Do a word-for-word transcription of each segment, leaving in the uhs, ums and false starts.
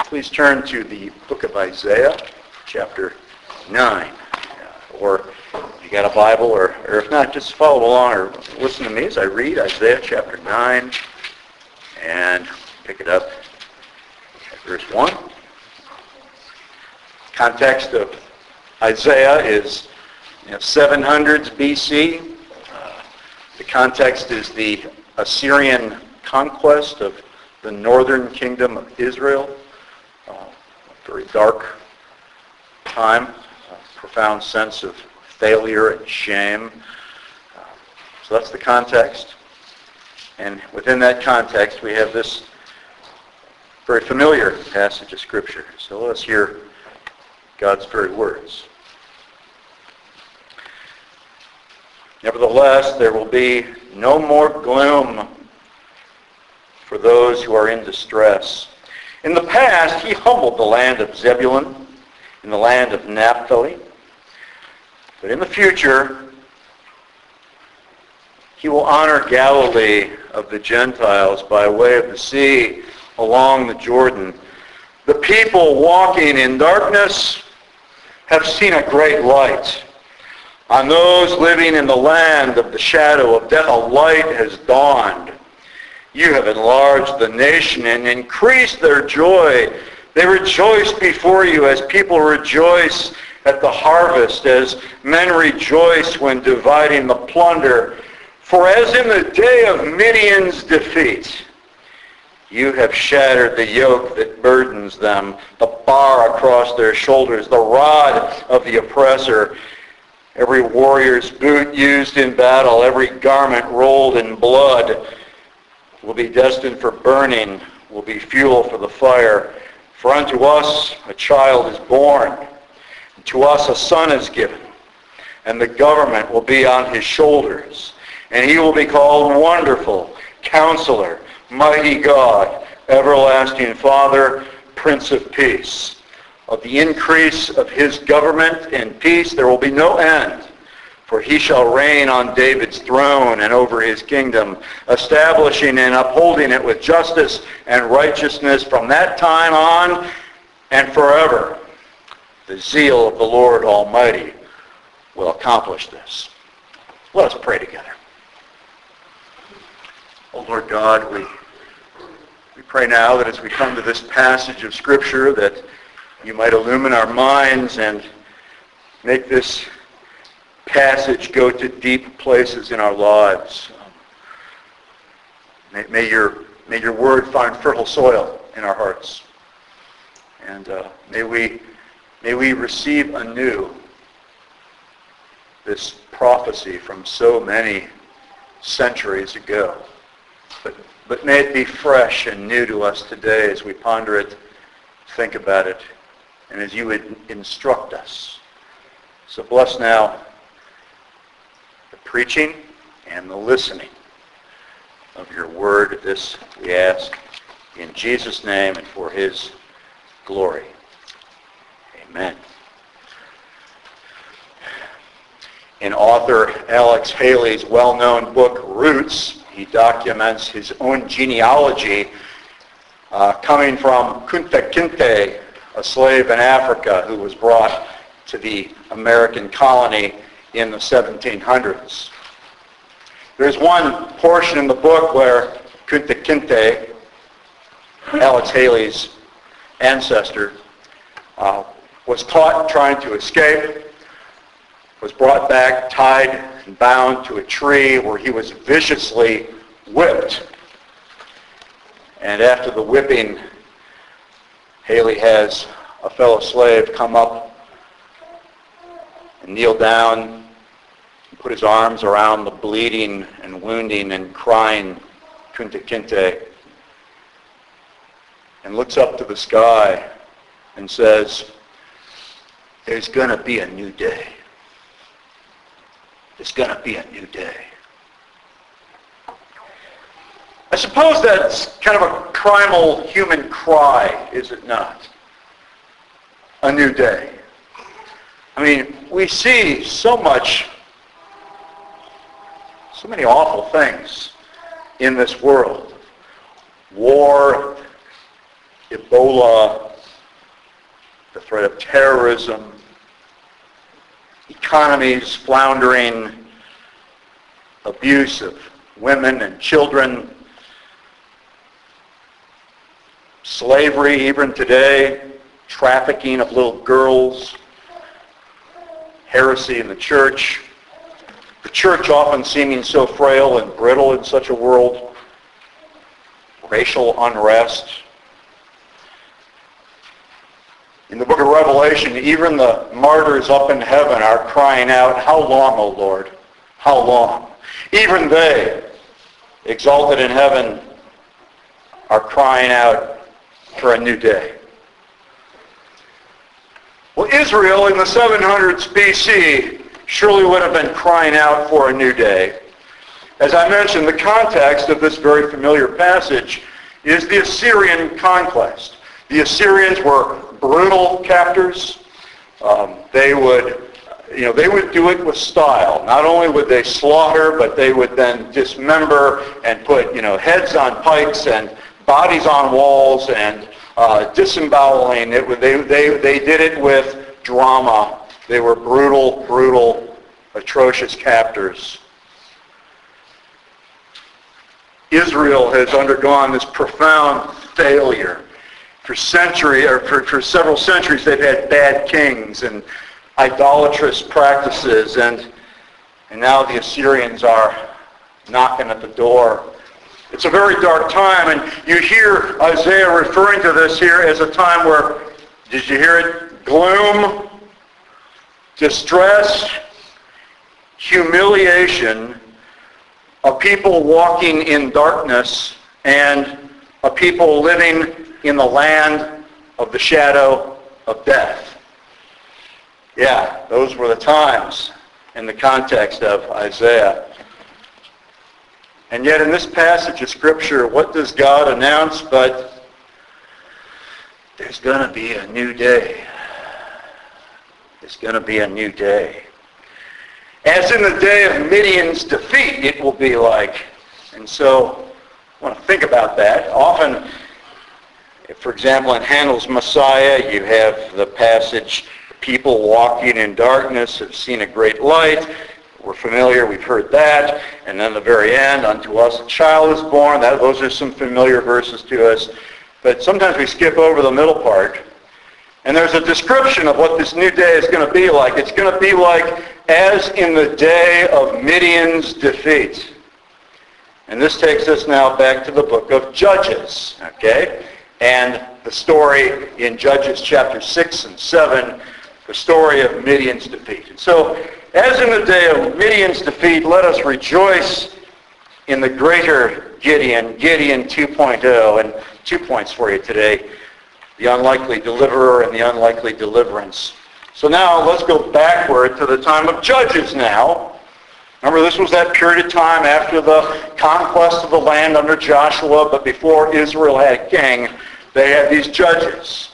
Please turn to the book of Isaiah, chapter nine. Or if you got a Bible, or, or if not, just follow along or listen to me as I read Isaiah chapter nine and pick it up at verse one. Context of Isaiah is you know, seven hundreds B C. Uh, the context is the Assyrian conquest of the northern kingdom of Israel. Uh, a very dark time, a profound sense of failure and shame. Uh, so that's the context. And within that context, we have this very familiar passage of Scripture. So let us hear God's very words. Nevertheless, there will be no more gloom for those who are in distress. In the past, he humbled the land of Zebulun and the land of Naphtali. But in the future, he will honor Galilee of the Gentiles by way of the sea along the Jordan. The people walking in darkness have seen a great light. On those living in the land of the shadow of death, a light has dawned. You have enlarged the nation and increased their joy. They rejoice before you as people rejoice at the harvest, as men rejoice when dividing the plunder. For as in the day of Midian's defeat, you have shattered the yoke that burdens them, the bar across their shoulders, the rod of the oppressor. Every warrior's boot used in battle, every garment rolled in blood will be destined for burning, will be fuel for the fire. For unto us a child is born, and to us a son is given, and the government will be on his shoulders, and he will be called Wonderful, Counselor, Mighty God, Everlasting Father, Prince of Peace. Of the increase of his government and peace there will be no end. For he shall reign on David's throne and over his kingdom, establishing and upholding it with justice and righteousness from that time on and forever. The zeal of the Lord Almighty will accomplish this. Let us pray together. Oh Lord God, we, we pray now that as we come to this passage of Scripture that you might illumine our minds and make this passage go to deep places in our lives. May, may your may your word find fertile soil in our hearts, and uh, may we may we receive anew this prophecy from so many centuries ago. But but may it be fresh and new to us today as we ponder it, think about it, and as you would instruct us. So bless now the preaching and the listening of your word. This we ask in Jesus' name and for his glory. Amen. In author Alex Haley's well-known book, Roots, he documents his own genealogy uh, coming from Kunta Kinte, a slave in Africa who was brought to the American colony in the seventeen hundreds. There's one portion in the book where Kunta Kinte, Alex Haley's ancestor, uh, was caught trying to escape, was brought back, tied and bound to a tree where he was viciously whipped. And after the whipping, Haley has a fellow slave come up and kneel down and put his arms around the bleeding and wounding and crying Kunta Kinte and looks up to the sky and says, "There's going to be a new day. There's going to be a new day." I suppose that's kind of a primal human cry, is it not? A new day. I mean, we see so much, so many awful things in this world. War, Ebola, the threat of terrorism, economies floundering, abuse of women and children, slavery even today, trafficking of little girls, heresy in the church, the church often seeming so frail and brittle in such a world, racial unrest. In the book of Revelation, even the martyrs up in heaven are crying out, "How long, O Lord? How long?" Even they, exalted in heaven, are crying out for a new day. Well, Israel in the seven hundreds B C surely would have been crying out for a new day. As I mentioned, the context of this very familiar passage is the Assyrian conquest. The Assyrians were brutal captors. Um, they would, you know, they would do it with style. Not only would they slaughter, but they would then dismember and put, you know, heads on pikes and bodies on walls and uh, disemboweling. It would, they, they, they did it with drama. They were brutal, brutal, atrocious captors. Israel has undergone this profound failure. For century, or for, for several centuries, they've had bad kings and idolatrous practices, and and now the Assyrians are knocking at the door. It's a very dark time, and you hear Isaiah referring to this here as a time where, did you hear it? Gloom, distress, humiliation, a people walking in darkness, and a people living in the land of the shadow of death. Yeah, those were the times in the context of Isaiah. And yet in this passage of Scripture, what does God announce but there's going to be a new day. There's going to be a new day. As in the day of Midian's defeat, it will be like. And so I want to think about that. Often, for example, in Handel's Messiah, you have the passage, people walking in darkness have seen a great light. We're familiar, we've heard that. And then the very end, unto us a child is born. That, those are some familiar verses to us. But sometimes we skip over the middle part. And there's a description of what this new day is going to be like. It's going to be like as in the day of Midian's defeat. And this takes us now back to the book of Judges, okay? And the story in Judges chapter six and seven, the story of Midian's defeat. And so, as in the day of Midian's defeat, let us rejoice in the greater Gideon, Gideon two point oh. And two points for you today, the unlikely deliverer and the unlikely deliverance. So now let's go backward to the time of Judges now. Remember, this was that period of time after the conquest of the land under Joshua, but before Israel had a king, they had these judges.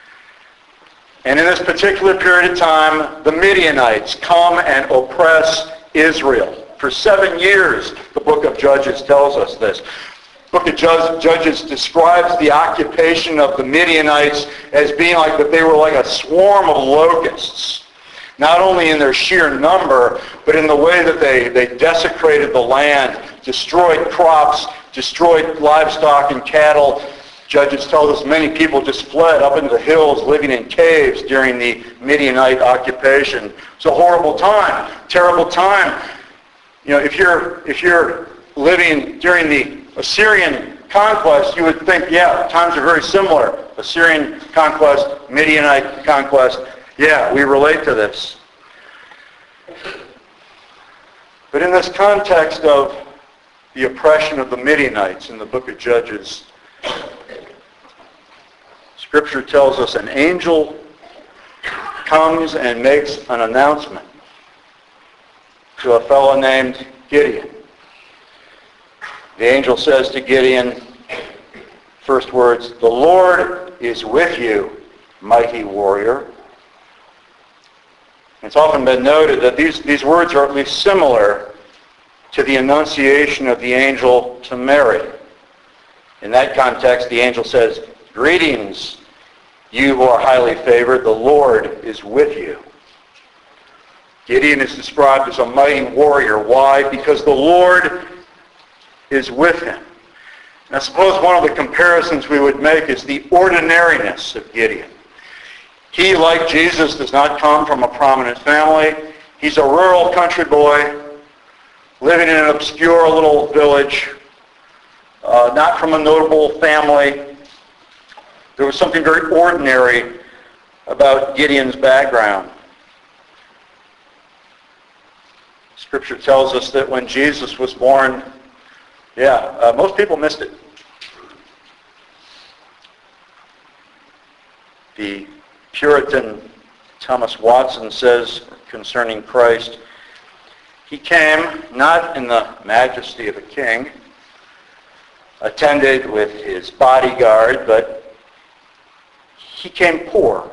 And in this particular period of time, the Midianites come and oppress Israel. For seven years, the book of Judges tells us this. The book of Judges describes the occupation of the Midianites as being like that they were like a swarm of locusts. Not only in their sheer number, but in the way that they, they desecrated the land, destroyed crops, destroyed livestock and cattle. Judges tell us many people just fled up into the hills, living in caves during the Midianite occupation. It's a horrible time, terrible time. You know, if you're if you're living during the Assyrian conquest, you would think, yeah, times are very similar. Assyrian conquest, Midianite conquest. Yeah, we relate to this. But in this context of the oppression of the Midianites in the book of Judges, Scripture tells us an angel comes and makes an announcement to a fellow named Gideon. The angel says to Gideon, first words, "The Lord is with you, mighty warrior." It's often been noted that these, these words are at least similar to the annunciation of the angel to Mary. In that context, the angel says, "Greetings, you who are highly favored, the Lord is with you. Gideon is described as a mighty warrior. Why? Because the Lord is with him. And I suppose one of the comparisons we would make is the ordinariness of Gideon. He, like Jesus, does not come from a prominent family. He's a rural country boy living in an obscure little village, uh, not from a notable family. There was something very ordinary about Gideon's background. Scripture tells us that when Jesus was born, yeah, uh, most people missed it. The Puritan Thomas Watson says concerning Christ, he came not in the majesty of a king, attended with his bodyguard, but he came poor,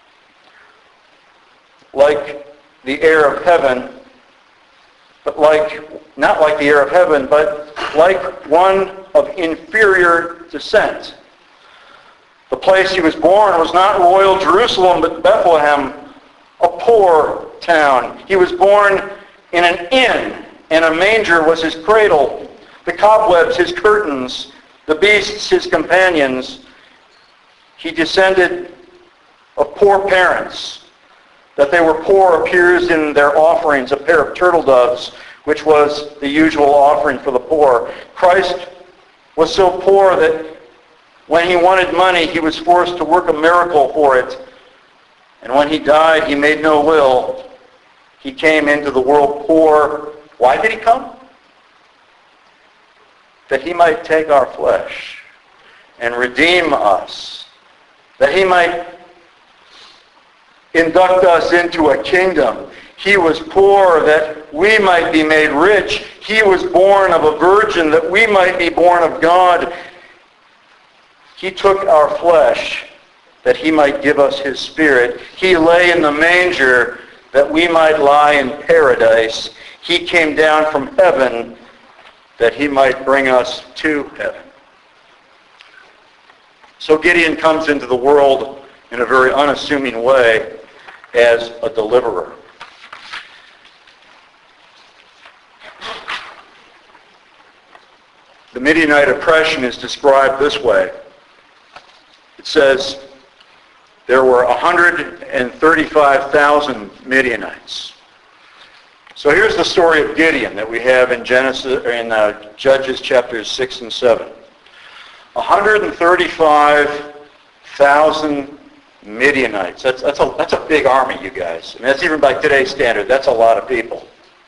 like the heir of heaven, but like, not like the heir of heaven, but like one of inferior descent. The place he was born was not royal Jerusalem, but Bethlehem, a poor town. He was born in an inn, and a manger was his cradle, the cobwebs his curtains, the beasts his companions. He descended of poor parents. That they were poor appears in their offerings, a pair of turtle doves, which was the usual offering for the poor. Christ was so poor that when he wanted money, he was forced to work a miracle for it. And when he died, he made no will. He came into the world poor. Why did he come? That he might take our flesh and redeem us. That he might induct us into a kingdom. He was poor that we might be made rich. He was born of a virgin that we might be born of God. He took our flesh that he might give us his spirit. He lay in the manger that we might lie in paradise. He came down from heaven that he might bring us to heaven. So Gideon comes into the world in a very unassuming way as a deliverer. The Midianite oppression is described this way. It says there were one hundred thirty-five thousand Midianites. So here's the story of Gideon that we have in Genesis, in uh, Judges chapters six and seven. one hundred thirty-five thousand Midianites. That's that's a that's a big army, you guys. I mean, that's even by today's standard. That's a lot of people.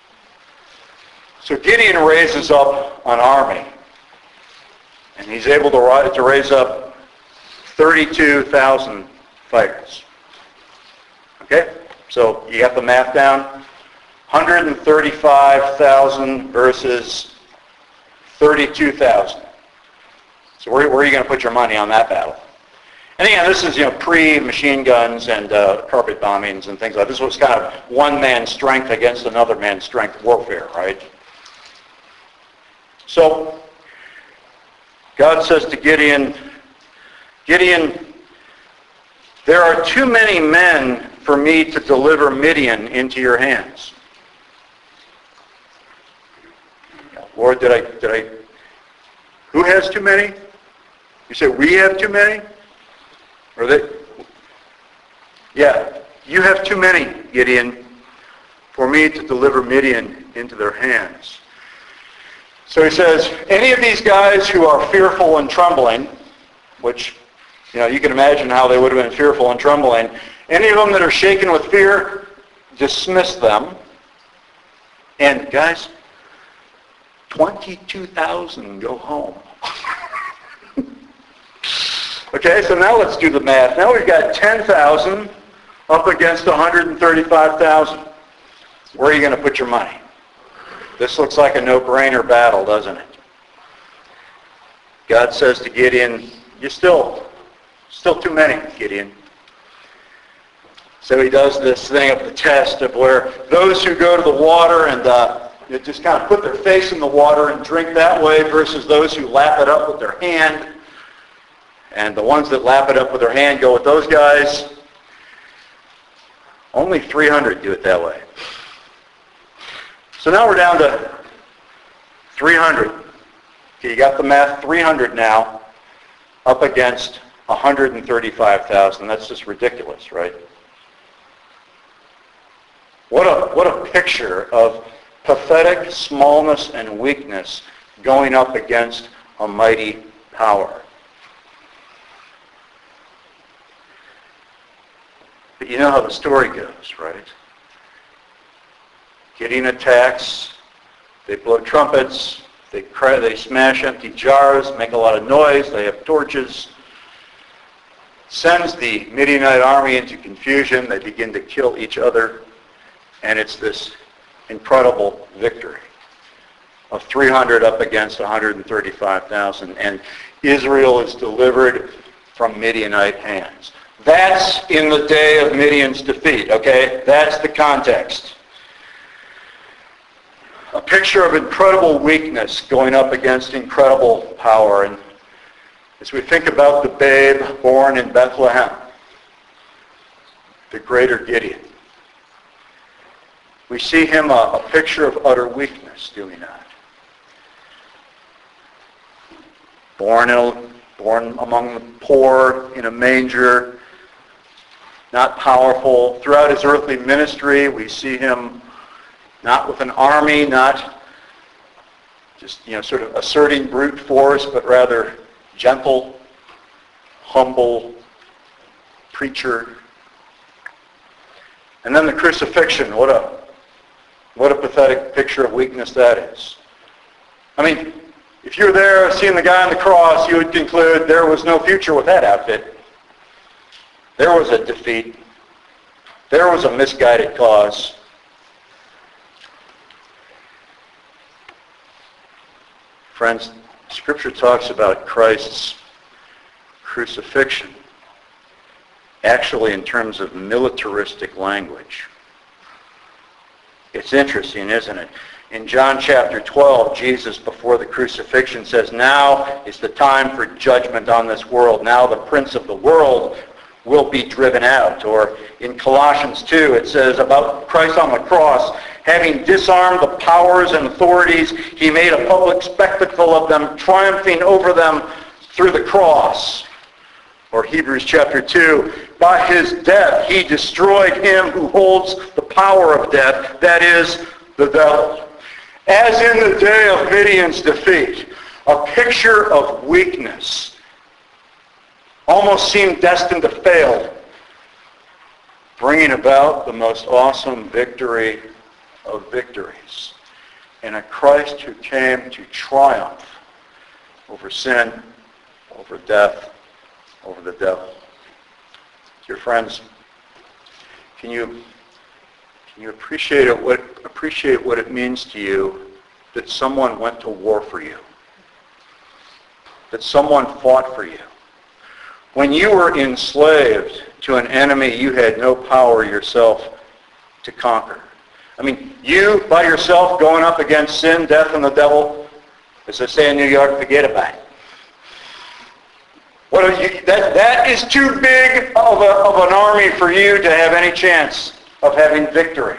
So Gideon raises up an army, and he's able to rise, to raise up thirty-two thousand fighters. Okay, so you got the math down. one hundred thirty-five thousand versus thirty-two thousand. So where, where are you going to put your money on that battle? And again, this is, you know, pre-machine guns and uh, carpet bombings and things like this. This was kind of one man's strength against another man's strength warfare, right? So God says to Gideon, Gideon, there are too many men for me to deliver Midian into your hands. Lord, did I, did I, who has too many? You say, we have too many? Or they, yeah, you have too many, Gideon, for me to deliver Midian into their hands. So he says, any of these guys who are fearful and trembling, which, you know, you can imagine how they would have been fearful and trembling, any of them that are shaken with fear, dismiss them. And guys, twenty-two thousand go home. Okay, so now let's do the math. Now we've got ten thousand up against one hundred thirty-five thousand. Where are you going to put your money? This looks like a no-brainer battle, doesn't it? God says to Gideon, you're still, still too many, Gideon. So he does this thing of the test of where those who go to the water and uh, you just kind of put their face in the water and drink that way versus those who lap it up with their hand. And the ones that lap it up with their hand go with those guys. Only three hundred do it that way. So now we're down to three hundred. Okay, you got the math, three hundred now, up against one hundred thirty-five thousand. That's just ridiculous, right? What a, what a picture of pathetic smallness and weakness going up against a mighty power. But you know how the story goes, right? Gideon attacks, they blow trumpets, they cry, they smash empty jars, make a lot of noise, they have torches, sends the Midianite army into confusion, they begin to kill each other, and it's this incredible victory of three hundred up against one hundred thirty-five thousand, and Israel is delivered from Midianite hands. That's in the day of Midian's defeat, okay? That's the context. A picture of incredible weakness going up against incredible power. And as we think about the babe born in Bethlehem, the greater Gideon, we see him a, a picture of utter weakness, do we not? Born, in a, born among the poor in a manger, not powerful. Throughout his earthly ministry, we see him not with an army, not just, you know, sort of asserting brute force, but rather gentle, humble preacher. And then the crucifixion, what a what a pathetic picture of weakness that is. I mean, if you're there seeing the guy on the cross, you would conclude there was no future with that outfit. There was a defeat. There was a misguided cause. Friends, Scripture talks about Christ's crucifixion actually in terms of militaristic language. It's interesting, isn't it? In John chapter twelve, Jesus, before the crucifixion, says, "Now is the time for judgment on this world. Now the prince of the world will be driven out." Or in Colossians two, it says about Christ on the cross, having disarmed the powers and authorities, he made a public spectacle of them, triumphing over them through the cross. Or Hebrews chapter two, by his death he destroyed him who holds the power of death, that is, the devil. As in the day of Midian's defeat, a picture of weakness almost seemed destined to fail, bringing about the most awesome victory of victories, and a Christ who came to triumph over sin, over death, over the devil. Dear friends, can you can you appreciate it, what appreciate what it means to you that someone went to war for you, that someone fought for you? When you were enslaved to an enemy you had no power yourself to conquer. I mean, you by yourself going up against sin, death, and the devil, as they say in New York, forget about it. What are you, that, that is too big of, a, of an army for you to have any chance of having victory.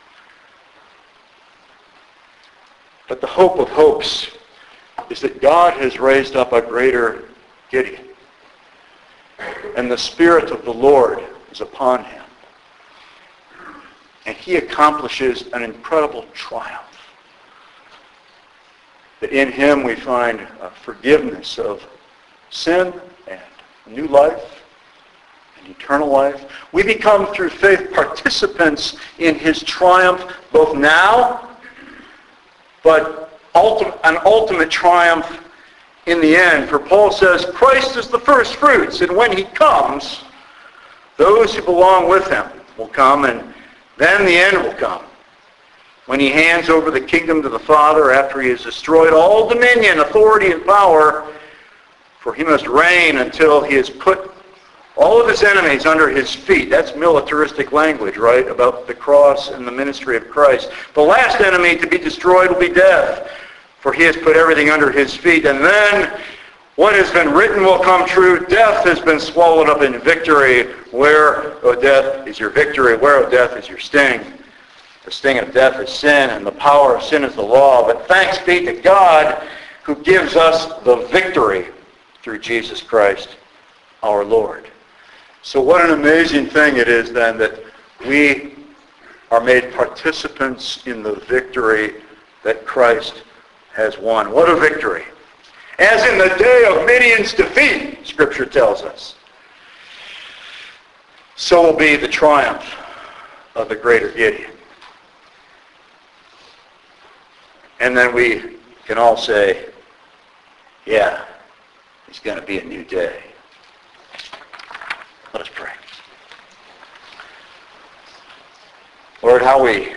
But the hope of hopes is that God has raised up a greater Gideon. And the Spirit of the Lord is upon him. And he accomplishes an incredible triumph. That in him we find a forgiveness of sin and new life and eternal life. We become, through faith, participants in his triumph, both now, but ultimate, an ultimate triumph in the end. For Paul says, Christ is the first fruits, and when he comes, those who belong with him will come, and then the end will come, when he hands over the kingdom to the Father after he has destroyed all dominion, authority, and power. For he must reign until he has put all of his enemies under his feet. That's militaristic language, right, about the cross and the ministry of Christ. The last enemy to be destroyed will be death, for he has put everything under his feet. And then, What has been written will come true. Death has been swallowed up in victory. Where, O death, is your victory? Where, O death, is your sting? The sting of death is sin, and the power of sin is the law. But thanks be to God who gives us the victory through Jesus Christ, our Lord. So what an amazing thing it is then that we are made participants in the victory that Christ has won. What a victory. As in the day of Midian's defeat, Scripture tells us, so will be the triumph of the greater Gideon. And then we can all say, yeah, it's going to be a new day. Let us pray. Lord, how we,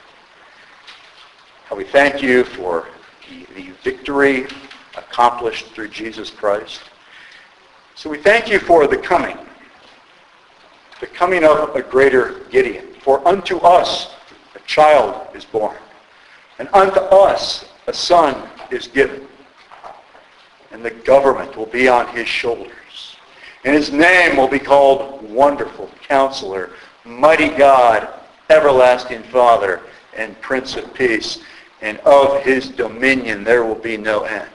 how we thank you for the, the victory accomplished through Jesus Christ. So we thank you for the coming, the coming of a greater Gideon. For unto us a child is born, and unto us a son is given, and the government will be on his shoulders. And his name will be called Wonderful Counselor, Mighty God, Everlasting Father, and Prince of Peace. And of his dominion there will be no end.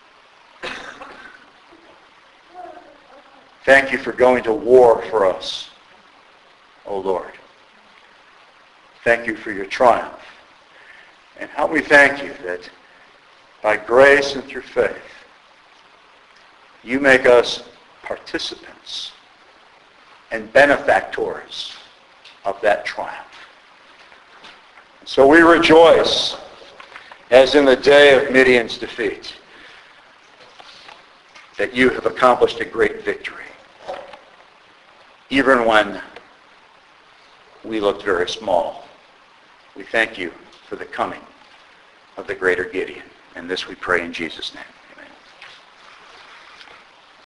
Thank you for going to war for us, O Lord. Thank you for your triumph. And how we thank you that by grace and through faith, you make us participants and benefactors of that triumph. So we rejoice as in the day of Midian's defeat that you have accomplished a great victory, even when we looked very small. We thank you for the coming of the greater Gideon. And this we pray in Jesus' name.